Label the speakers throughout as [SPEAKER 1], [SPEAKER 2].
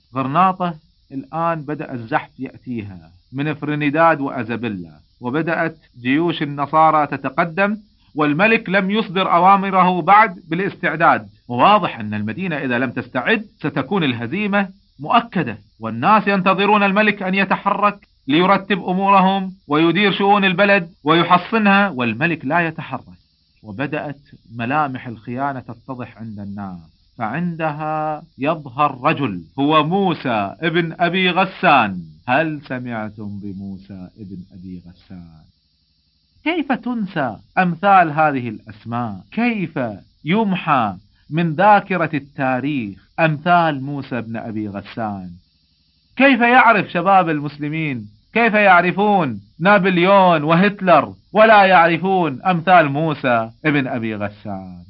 [SPEAKER 1] غرناطة الآن بدأ الزحف يأتيها من فرينيداد وأزابيلا، وبدأت جيوش النصارى تتقدم، والملك لم يصدر أوامره بعد بالاستعداد، وواضح أن المدينة إذا لم تستعد ستكون الهزيمة مؤكدة، والناس ينتظرون الملك أن يتحرك ليرتب أمورهم ويدير شؤون البلد ويحصنها، والملك لا يتحرك. وبدأت ملامح الخيانة تتضح عند الناس، فعندها يظهر رجل هو موسى ابن أبي غسان. هل سمعتم بموسى ابن أبي غسان؟ كيف تنسى أمثال هذه الأسماء؟ كيف يمحى من ذاكرة التاريخ أمثال موسى بن أبي غسان؟ كيف يعرف شباب المسلمين، كيف يعرفون نابليون وهتلر ولا يعرفون أمثال موسى ابن أبي غسان؟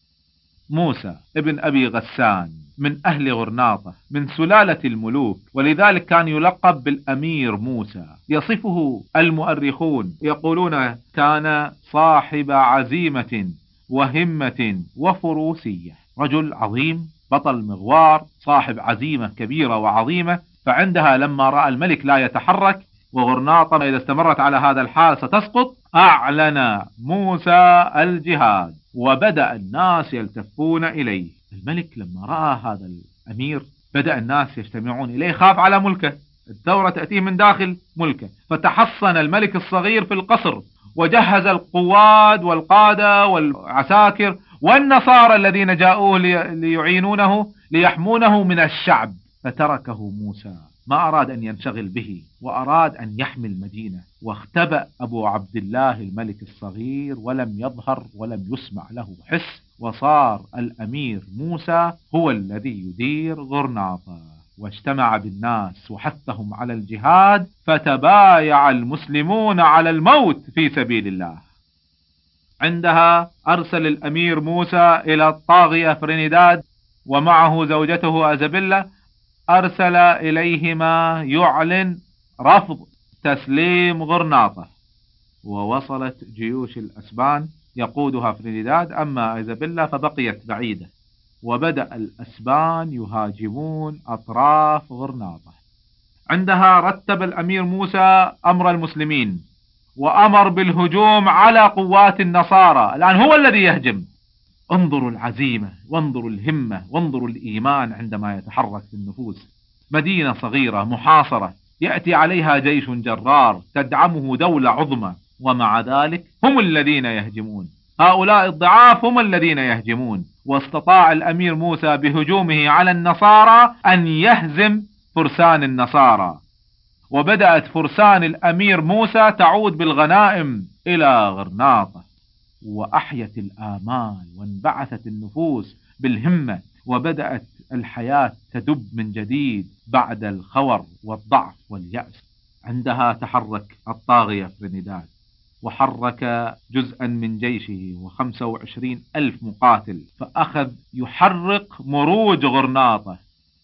[SPEAKER 1] موسى ابن أبي غسان من أهل غرناطة من سلالة الملوك، ولذلك كان يلقب بالأمير موسى. يصفه المؤرخون يقولون كان صاحب عزيمة وهمة وفروسية، رجل عظيم، بطل مغوار، صاحب عزيمة كبيرة وعظيمة. فعندها لما رأى الملك لا يتحرك وغرناطة إذا استمرت على هذا الحال ستسقط، أعلن موسى الجهاد وبدأ الناس يلتفون إليه. الملك لما رأى هذا الأمير بدأ الناس يجتمعون إليه، خاف على ملكه، الثورة تأتيه من داخل ملكه، فتحصن الملك الصغير في القصر وجهز القواد والقادة والعساكر والنصارى الذين جاءوه ليعينونه ليحمونه من الشعب. فتركه موسى، ما أراد أن ينشغل به، وأراد أن يحمي المدينة، واختبأ أبو عبد الله الملك الصغير ولم يظهر ولم يسمع له حس، وصار الأمير موسى هو الذي يدير غرناطة، واجتمع بالناس وحثهم على الجهاد، فتبايع المسلمون على الموت في سبيل الله. عندها أرسل الأمير موسى إلى الطاغية فرينيداد ومعه زوجته أزابيلا، أرسل إليهما يعلن رفض تسليم غرناطة، ووصلت جيوش الأسبان يقودها فرينيداد، أما إيزابيلا فبقيت بعيدة، وبدأ الأسبان يهاجمون أطراف غرناطة. عندها رتب الأمير موسى أمر المسلمين وأمر بالهجوم على قوات النصارى، الآن هو الذي يهجم. انظروا العزيمة وانظروا الهمة وانظروا الإيمان عندما يتحرك في النفوس. مدينة صغيرة محاصرة يأتي عليها جيش جرار تدعمه دولة عظمى، ومع ذلك هم الذين يهجمون، هؤلاء الضعاف هم الذين يهجمون. واستطاع الأمير موسى بهجومه على النصارى أن يهزم فرسان النصارى، وبدأت فرسان الأمير موسى تعود بالغنائم إلى غرناطة، وأحيت الآمال وانبعثت النفوس بالهمة، وبدأت الحياة تدب من جديد بعد الخور والضعف واليأس. عندها تحرك الطاغية فرينيداد وحرك جزءا من جيشه و25,000 مقاتل، فأخذ يحرق مروج غرناطة.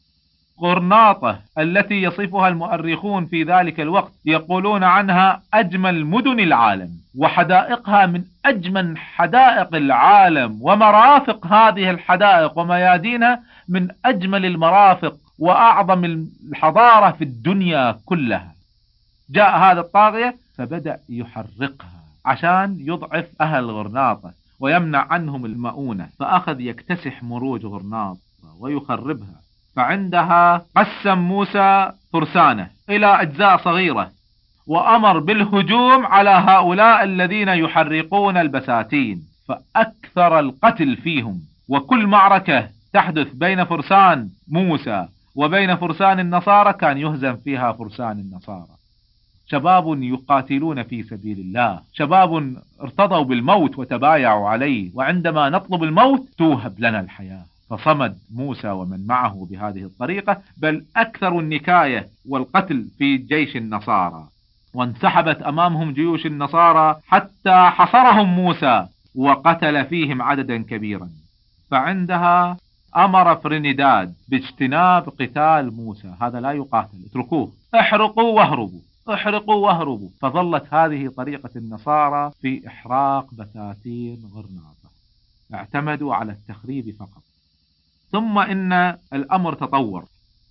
[SPEAKER 1] غرناطة التي يصفها المؤرخون في ذلك الوقت يقولون عنها أجمل مدن العالم، وحدائقها من أجمل حدائق العالم، ومرافق هذه الحدائق وميادينها من أجمل المرافق وأعظم الحضارة في الدنيا كلها. جاء هذا الطاغية فبدأ يحرقها عشان يضعف أهل غرناطة ويمنع عنهم المؤونة، فأخذ يكتسح مروج غرناطة ويخربها. فعندها قسم موسى فرسانه إلى أجزاء صغيرة، وأمر بالهجوم على هؤلاء الذين يحرقون البساتين، فأكثر القتل فيهم. وكل معركة تحدث بين فرسان موسى وبين فرسان النصارى كان يهزم فيها فرسان النصارى. شباب يقاتلون في سبيل الله، شباب ارتضوا بالموت وتبايعوا عليه، وعندما نطلب الموت توهب لنا الحياة. فصمد موسى ومن معه بهذه الطريقة، بل أكثر النكاية والقتل في جيش النصارى، وانسحبت أمامهم جيوش النصارى حتى حصرهم موسى وقتل فيهم عددا كبيرا. فعندها أمر فرينيداد باجتناب قتال موسى، هذا لا يقاتل، اتركوه، احرقوا واهربوا، احرقوا واهربوا. فظلت هذه طريقة النصارى في إحراق بساتين غرناطة، اعتمدوا على التخريب فقط. ثم إن الأمر تطور،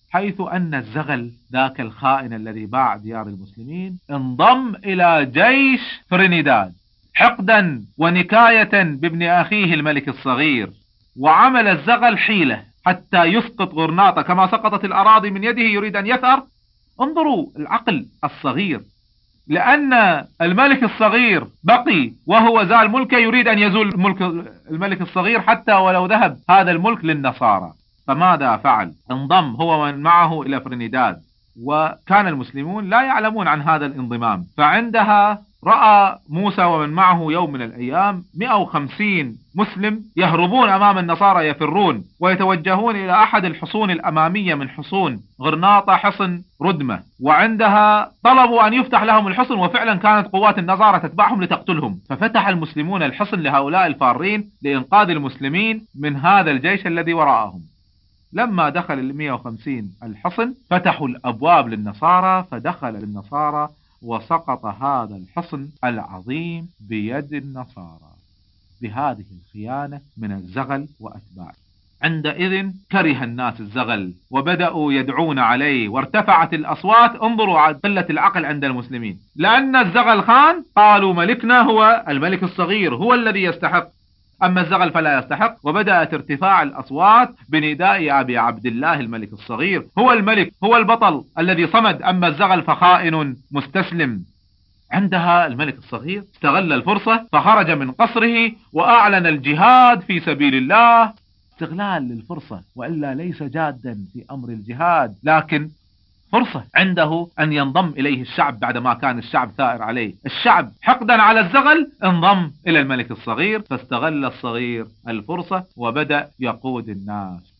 [SPEAKER 1] حيث أن الزغل ذاك الخائن الذي باع ديار المسلمين انضم إلى جيش فرينيداد حقدا ونكاية بابن أخيه الملك الصغير، وعمل الزغل حيلة حتى يسقط غرناطة كما سقطت الأراضي من يده، يريد أن يثأر. انظروا العقل الصغير، لأن الملك الصغير بقي وهو زال ملكه، يريد أن يزول ملك الملك الصغير حتى ولو ذهب هذا الملك للنصارى. فماذا فعل؟ انضم هو ومن معه إلى فرينيداد، وكان المسلمون لا يعلمون عن هذا الانضمام. فعندها رأى موسى ومن معه يوم من الأيام 150 مسلم يهربون أمام النصارى، يفرون ويتوجهون إلى أحد الحصون الأمامية من حصون غرناطة، حصن ردمة، وعندها طلبوا أن يفتح لهم الحصن، وفعلا كانت قوات النصارى تتبعهم لتقتلهم. ففتح المسلمون الحصن لهؤلاء الفارين لإنقاذ المسلمين من هذا الجيش الذي وراءهم. لما دخل 150 الحصن فتحوا الأبواب للنصارى، فدخل النصارى وسقط هذا الحصن العظيم بيد النصارى بهذه الخيانة من الزغل وأتباعه. عندئذ كره الناس الزغل وبدأوا يدعون عليه وارتفعت الأصوات. انظروا على قلة العقل عند المسلمين، لأن الزغل خان قالوا ملكنا هو الملك الصغير، هو الذي يستحق، أما الزغل فلا يستحق. وبدأت ارتفاع الأصوات بنداء أبي عبد الله الملك الصغير، هو الملك، هو البطل الذي صمد، أما الزغل فخائن مستسلم. عندها الملك الصغير استغل الفرصة فخرج من قصره وأعلن الجهاد في سبيل الله، استغلال للفرصة، وإلا ليس جادا في أمر الجهاد، لكن فرصة عنده أن ينضم إليه الشعب بعدما كان الشعب ثائر عليه. الشعب حقدا على الزغل انضم إلى الملك الصغير، فاستغل الصغير الفرصة وبدأ يقود الناس.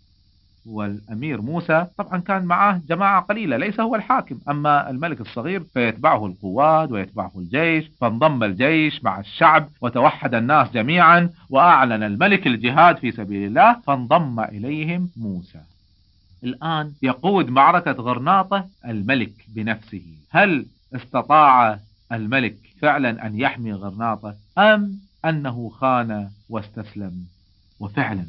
[SPEAKER 1] والأمير موسى طبعا كان معه جماعة قليلة، ليس هو الحاكم، أما الملك الصغير فيتبعه القوات ويتبعه الجيش. فانضم الجيش مع الشعب وتوحد الناس جميعا، وأعلن الملك الجهاد في سبيل الله، فانضم إليهم موسى. الآن يقود معركة غرناطة الملك بنفسه. هل استطاع الملك فعلا أن يحمي غرناطة، أم أنه خان واستسلم؟ وفعلا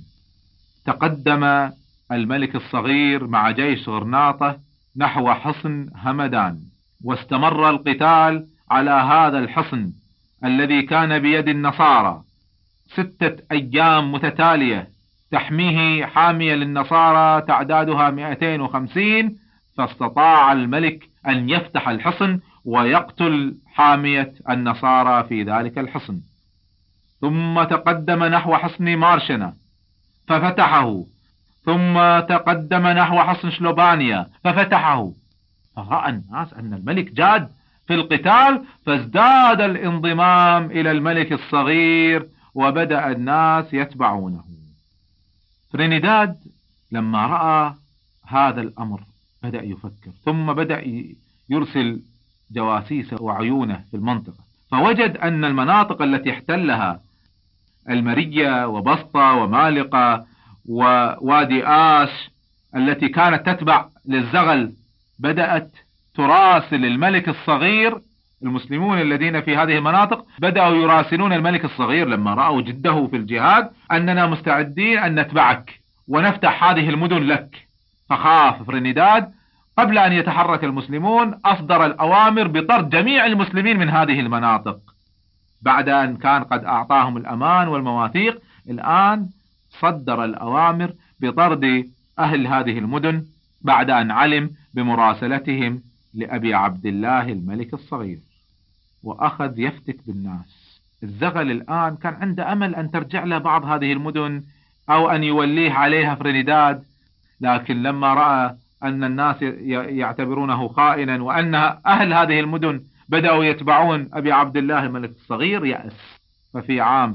[SPEAKER 1] تقدم الملك الصغير مع جيش غرناطة نحو حصن همدان، واستمر القتال على هذا الحصن الذي كان بيد النصارى 6 أيام متتالية، تحميه حامية للنصارى تعدادها 250. فاستطاع الملك أن يفتح الحصن ويقتل حامية النصارى في ذلك الحصن. ثم تقدم نحو حصن مارشنة ففتحه، ثم تقدم نحو حصن شلوبانيا ففتحه. فرأى الناس أن الملك جاد في القتال، فازداد الانضمام إلى الملك الصغير وبدأ الناس يتبعونه. فرينيداد لما رأى هذا الأمر بدأ يفكر، ثم بدأ يرسل جواسيس وعيونه في المنطقة، فوجد أن المناطق التي احتلها المرية وبسطة ومالقة ووادي آش التي كانت تتبع للزغل بدأت تراسل الملك الصغير. المسلمون الذين في هذه المناطق بدأوا يراسلون الملك الصغير لما رأوا جده في الجهاد أننا مستعدين أن نتبعك ونفتح هذه المدن لك. فخاف فرينيداد، قبل أن يتحرك المسلمون أصدر الأوامر بطرد جميع المسلمين من هذه المناطق، بعد أن كان قد أعطاهم الأمان والمواثيق. الآن صدر الأوامر بطرد أهل هذه المدن بعد أن علم بمراسلتهم لأبي عبد الله الملك الصغير، وأخذ يفتك بالناس. الزغل الآن كان عنده أمل أن ترجع له بعض هذه المدن أو أن يوليه عليها فرينيداد، لكن لما رأى أن الناس يعتبرونه خائنا وأن أهل هذه المدن بدأوا يتبعون أبي عبد الله الملك الصغير يأس. ففي عام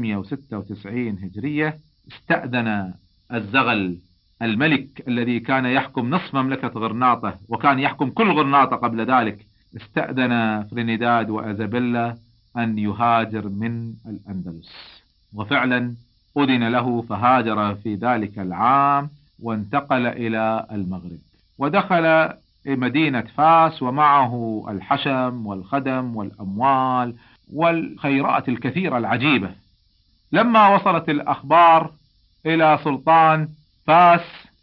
[SPEAKER 1] 896 هجرية استأذن الزغل الملك الذي كان يحكم نصف مملكة غرناطة وكان يحكم كل غرناطة قبل ذلك، استأذن فرينيداد وأزابيلا أن يهاجر من الأندلس، وفعلا أذن له فهاجر في ذلك العام وانتقل إلى المغرب، ودخل مدينة فاس ومعه الحشم والخدم والأموال والخيرات الكثيرة العجيبة. لما وصلت الأخبار إلى سلطان فاس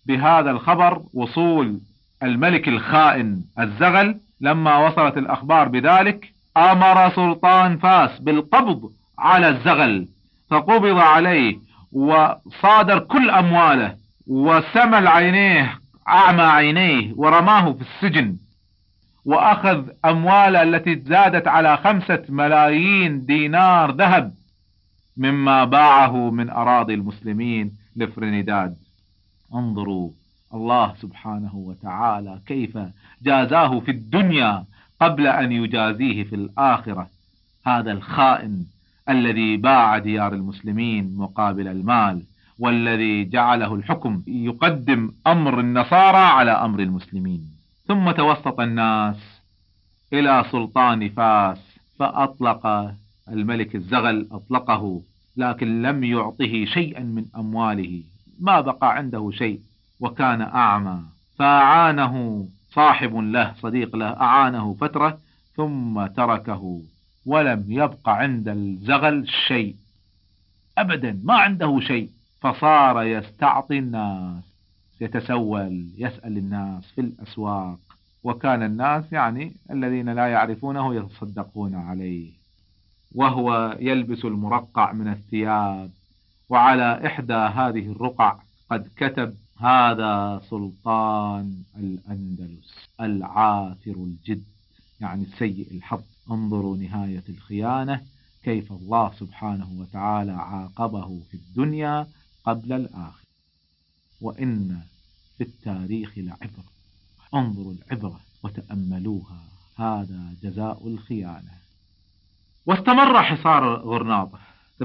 [SPEAKER 1] بهذا الخبر وصول الملك الخائن الزغل، لما وصلت الأخبار بذلك أمر سلطان فاس بالقبض على الزغل، فقبض عليه وصادر كل أمواله وسمل عينيه، أعمى عينيه، ورماه في السجن، وأخذ أمواله التي زادت على 5 ملايين دينار ذهب مما باعه من أراضي المسلمين لفرينيداد. انظروا الله سبحانه وتعالى كيف جازاه في الدنيا قبل أن يجازيه في الآخرة. هذا الخائن الذي باع ديار المسلمين مقابل المال، والذي جعله الحكم يقدم أمر النصارى على أمر المسلمين. ثم توسط الناس إلى سلطان فاس فأطلق الملك الزغل، أطلقه، لكن لم يعطه شيئا من أمواله، ما بقى عنده شيء، وكان أعمى. فأعانه صاحب له، صديق له، أعانه فترة ثم تركه، ولم يبقى عند الزغل شيء أبدا، ما عنده شيء. فصار يستعطي الناس، يتسول، يسأل الناس في الأسواق، وكان الناس يعني الذين لا يعرفونه يتصدقون عليه، وهو يلبس المرقع من الثياب. وعلى إحدى هذه الرقع قد كتب: هذا سلطان الأندلس العاثر الجد، يعني السيء الحظ. انظروا نهاية الخيانة، كيف الله سبحانه وتعالى عاقبه في الدنيا قبل الآخرة. وإن في التاريخ لعبرة، انظروا العبرة وتأملوها، هذا جزاء الخيانة. واستمر حصار غرناطة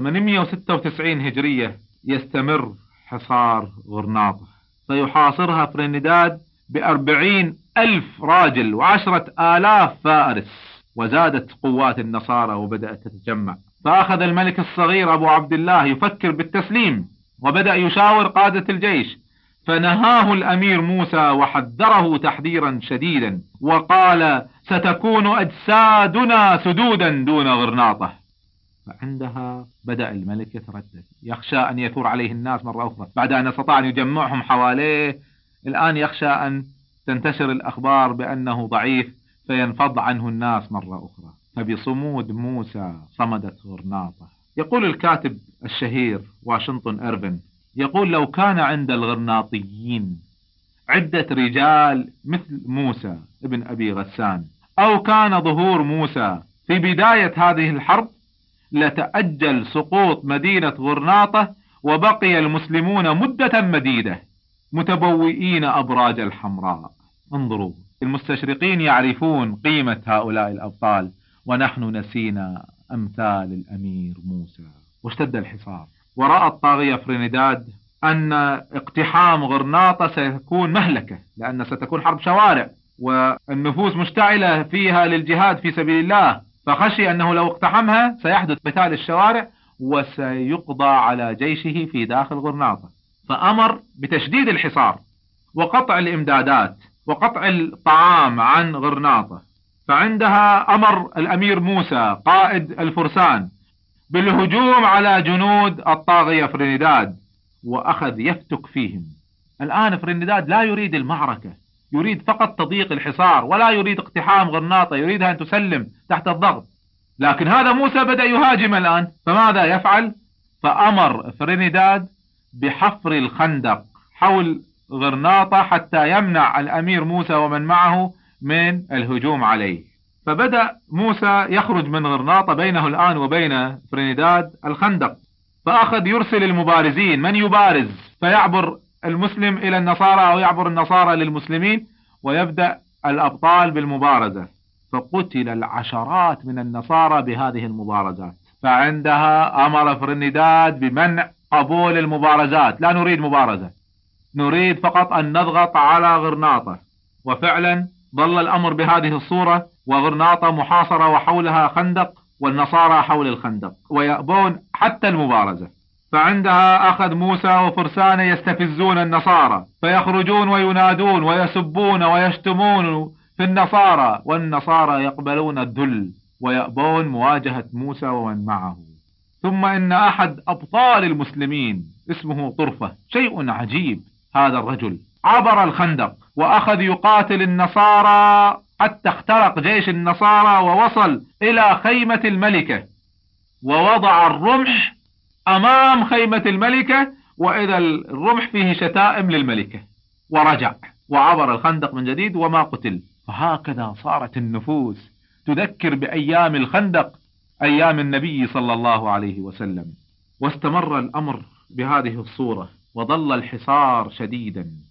[SPEAKER 1] 896 هجرية، يستمر حصار غرناطة، فيحاصرها فرينيداد ب40,000 راجل و10,000 فارس. وزادت قوات النصارى وبدأت تتجمع، فأخذ الملك الصغير أبو عبد الله يفكر بالتسليم، وبدأ يشاور قادة الجيش، فنهاه الأمير موسى وحذره تحذيرا شديدا، وقال: ستكون أجسادنا سدودا دون غرناطة. فعندها بدأ الملك يتردد، يخشى أن يثور عليه الناس مرة أخرى بعد أن استطاع أن يجمعهم حواليه. الآن يخشى أن تنتشر الأخبار بأنه ضعيف فينفض عنه الناس مرة أخرى. فبصمود موسى صمدت غرناطة. يقول الكاتب الشهير واشنطن إيرفين، يقول: لو كان عند الغرناطيين عدة رجال مثل موسى ابن أبي غسان، أو كان ظهور موسى في بداية هذه الحرب، لتأجل سقوط مدينة غرناطة، وبقي المسلمون مدة مديدة متبوئين أبراج الحمراء. انظروا، المستشرقين يعرفون قيمة هؤلاء الأبطال، ونحن نسينا أمثال الأمير موسى. واشتد الحصار، ورأى الطاغية فرينيداد أن اقتحام غرناطة سيكون مهلكة، لأن ستكون حرب شوارع والنفوس مشتعلة فيها للجهاد في سبيل الله، فخشي أنه لو اقتحمها سيحدث قتال الشوارع وسيقضى على جيشه في داخل غرناطة. فأمر بتشديد الحصار وقطع الإمدادات وقطع الطعام عن غرناطة. فعندها أمر الأمير موسى قائد الفرسان بالهجوم على جنود الطاغية فرينيداد، وأخذ يفتك فيهم. الآن فرينيداد لا يريد المعركة، يريد فقط تضييق الحصار، ولا يريد اقتحام غرناطة، يريدها أن تسلم تحت الضغط. لكن هذا موسى بدأ يهاجم الآن، فماذا يفعل؟ فأمر فرينيداد بحفر الخندق حول غرناطة حتى يمنع الأمير موسى ومن معه من الهجوم عليه. فبدأ موسى يخرج من غرناطة، بينه الآن وبين فرينيداد الخندق، فأخذ يرسل المبارزين، من يبارز فيعبر المسلم إلى النصارى أو يعبر النصارى للمسلمين، ويبدأ الأبطال بالمبارزة. فقتل العشرات من النصارى بهذه المبارزات. فعندها أمر فرينيداد بمنع قبول المبارزات، لا نريد مبارزة، نريد فقط أن نضغط على غرناطة. وفعلا ظل الأمر بهذه الصورة، وغرناطة محاصرة وحولها خندق، والنصارى حول الخندق ويأبون حتى المبارزة. فعندها أخذ موسى وفرسانه يستفزون النصارى، فيخرجون وينادون ويسبون ويشتمون في النصارى، والنصارى يقبلون الذل ويأبون مواجهة موسى ومن معه. ثم إن أحد أبطال المسلمين اسمه طرفة، شيء عجيب، هذا الرجل عبر الخندق وأخذ يقاتل النصارى حتى اخترق جيش النصارى ووصل إلى خيمة الملكة، ووضع الرمح أمام خيمة الملكة، وإذا الرمح فيه شتائم للملكة، ورجع وعبر الخندق من جديد وما قتل. فهكذا صارت النفوس تذكر بأيام الخندق، أيام النبي صلى الله عليه وسلم. واستمر الأمر بهذه الصورة، وظل الحصار شديدا